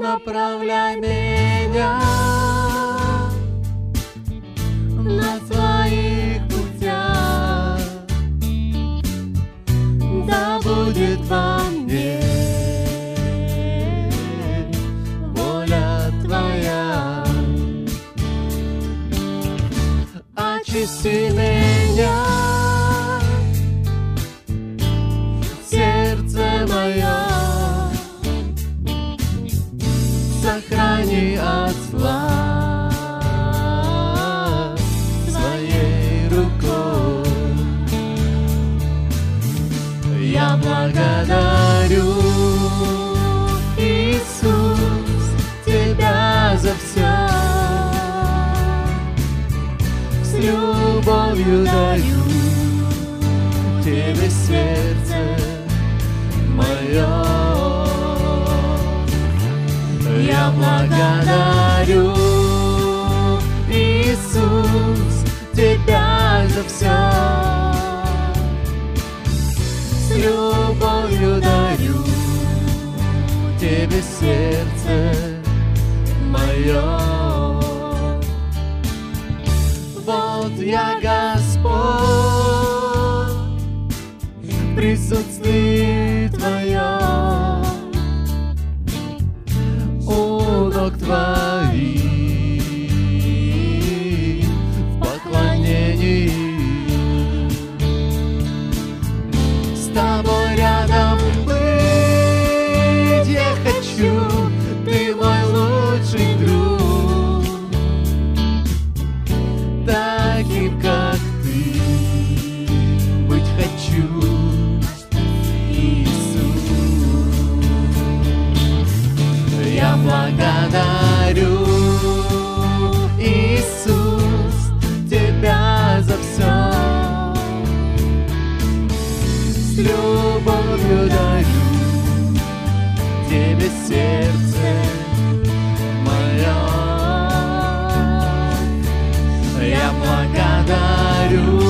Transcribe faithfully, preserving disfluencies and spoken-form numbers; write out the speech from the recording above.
направляй меня на твоих путях, да будет во мне воля твоя. Очисти меня, сердце мое, сохрани от зла своей рукой. Я благодарю, Иисус, Тебя за все. С любовью даю Тебе сердце мое. Я благодарю, Иисус, Тебя за все. С любовью дарю Тебе сердце мое. Вот я, Господь, в присутствии Твоем, у ног Твоих в поклонении. С Тобой рядом быть я хочу, Ты мой лучший друг, таким, как Ты, быть хочу, Иисус. Я благодарю, Иисус, Тебя за все. С любовью дарю Тебе сердце мое. Я благодарю,